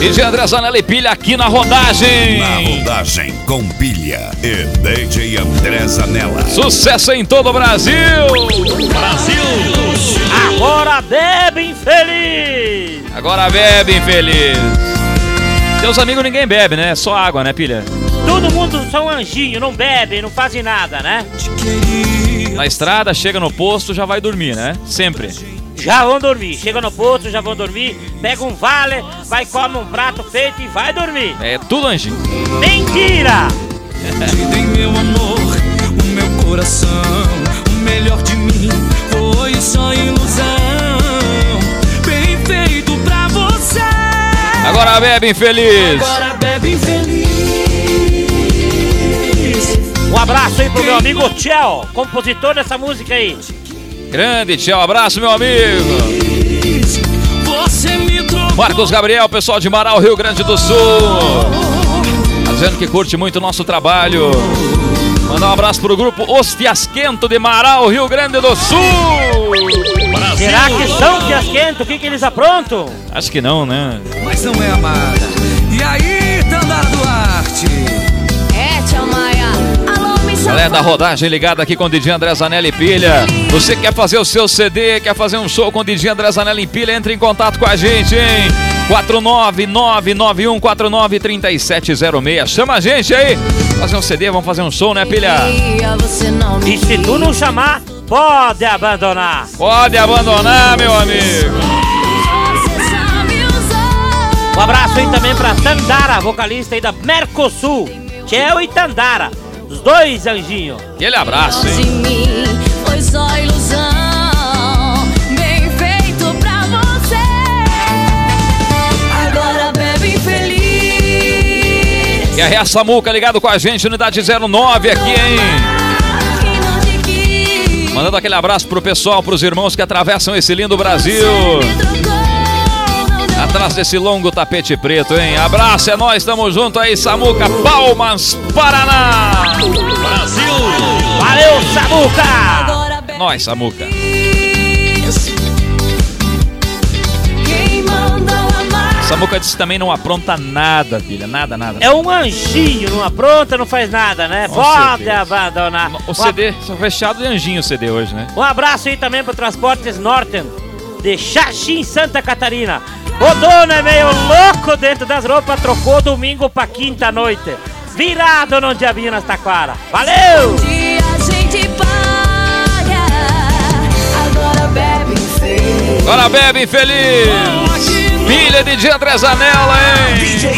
DJ André Zanella e Pilha aqui na rodagem. Na rodagem com Pilha e DJ André Zanella. Sucesso em todo o Brasil. Brasil. Agora bebe infeliz. Agora bebe infeliz. Teus amigos ninguém bebe, né? Só água, né, Pilha? Todo mundo são anjinho, não bebe, não fazem nada, né? Na estrada, chega no posto, já vai dormir, né? Sempre. Já vão dormir, chega no posto, já vão dormir, pega um vale, vai comer um prato feito e vai dormir. É tudo anjinho. Mentira! Te dei meu amor, o meu coração, o melhor de mim foi só ilusão. Bem feito pra você. Agora bebe infeliz. Agora bebe infeliz. Um abraço aí pro meu amigo Tchel, compositor dessa música aí. Grande, tchau, abraço, meu amigo. Você me trocou. Marcos Gabriel, pessoal de Marau, Rio Grande do Sul. Tá dizendo que curte muito o nosso trabalho. Mandar um abraço pro grupo Os Fiasquento de Marau, Rio Grande do Sul. Brasil. Será que são fiasquentos? O que eles aprontam? Acho que não, né? Mas não é amada. E aí, Tandara Duarte? É, Tia Maia. Alô, me Galera da rodagem ligada aqui com o DJ André Zanella e Pilha. Você quer fazer o seu CD, quer fazer um show com o DJ André Zanella e Pilha? Entre em contato com a gente, hein? 49991493706. Chama a gente aí. Fazer um CD, vamos fazer um show, né, Pilha? E se tu não chamar, pode abandonar. Pode abandonar, meu amigo. Um abraço aí também pra Tandara, vocalista aí da Mercosul. Tchel e Tandara, os dois anjinhos. Aquele abraço, hein? Foi só ilusão, bem feito pra você. Agora bebe infeliz. E aí, a Samuca ligado com a gente, unidade 09 aqui, hein? Mandando aquele abraço pro pessoal, pros irmãos que atravessam esse lindo Brasil. Atrás desse longo tapete preto, hein? Abraço, é nóis, tamo junto aí, Samuca, Palmas, Paraná! Brasil. Valeu, Samuca! É nóis, Samuca. Samuca disse que também não apronta nada, filha, nada. É um anjinho, não apronta, não faz nada, né? Com Pode certeza. abandonar. O CD, só fechado de anjinho o CD hoje, né? Um abraço aí também pro Transportes Norten, de Xaxim, Santa Catarina. O dono é meio louco dentro das roupas, trocou domingo pra quinta noite. Virado no diabinho nas taquara. Valeu! E a gente paga. Agora bebe infeliz. Agora bebe infeliz! Filha de DJ André Zanella, hein? DJ